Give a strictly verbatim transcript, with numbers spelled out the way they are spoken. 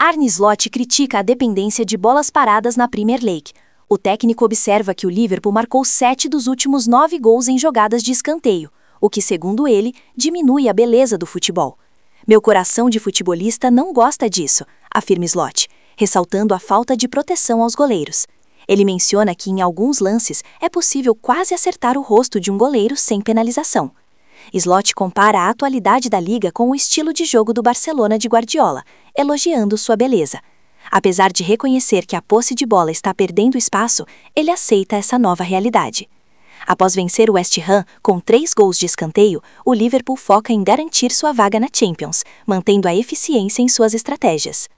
Arne Slot critica a dependência de bolas paradas na Premier League. O técnico observa que o Liverpool marcou sete dos últimos nove gols em jogadas de escanteio, o que, segundo ele, diminui a beleza do futebol. Meu coração de futebolista não gosta disso, afirma Slot, ressaltando a falta de proteção aos goleiros. Ele menciona que em alguns lances é possível quase acertar o rosto de um goleiro sem penalização. Slot compara a atualidade da liga com o estilo de jogo do Barcelona de Guardiola, elogiando sua beleza. Apesar de reconhecer que a posse de bola está perdendo espaço, ele aceita essa nova realidade. Após vencer o West Ham com três gols de escanteio, o Liverpool foca em garantir sua vaga na Champions, mantendo a eficiência em suas estratégias.